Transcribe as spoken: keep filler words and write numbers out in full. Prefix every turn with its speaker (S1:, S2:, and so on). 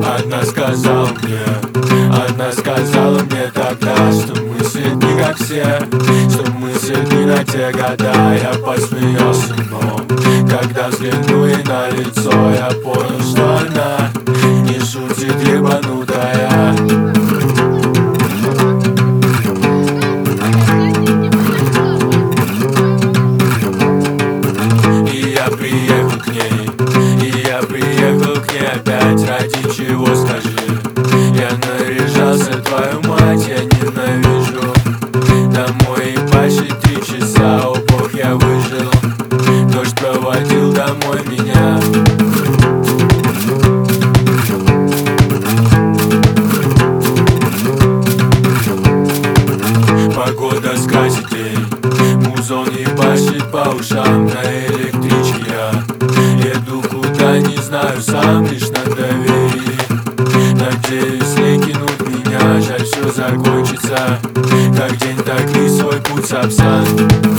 S1: Одна сказала мне, одна сказала мне тогда, что мысли не как все, что мысли не на те года. Я посмеялся, но когда взглянул ей на лицо, я понял, что она не шутит, ебанутая. И я приехал к ней, и я приехал к ней опять. Ради чего, скажи? Я наряжался, твою мать я ненавижу. Домой ебашить три часа, о бог, я выжил. Дождь проводил домой меня. Погода скрасит день, музон ебашит по ушам. На электричке я еду куда не знаю сам, лишь на доверии. Надеюсь, не кинут меня, жаль, все закончится как день, так и свой путь, Сапсан.